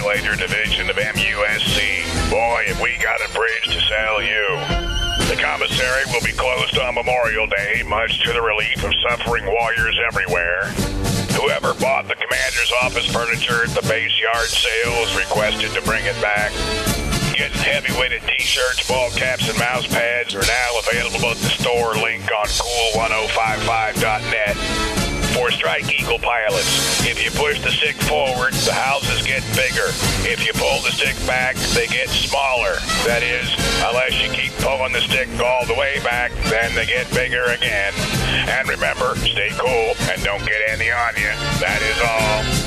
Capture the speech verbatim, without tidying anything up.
Escalator division of M U S C. Boy, have we got a bridge to sell you. The commissary will be closed on Memorial Day, much to the relief of suffering warriors everywhere. Whoever bought the commander's office furniture at the base yard sale is requested to bring it back. Getting heavy-weighted t-shirts, ball caps, and mouse pads are now available at the store link on cool ten fifty-five dot net. For Strike Eagle pilots, if you push the stick forward, the houses get bigger. If you pull the stick back, they get smaller. That is, unless you keep pulling the stick all the way back, then they get bigger again. And remember, stay cool and don't get any on you. That is all.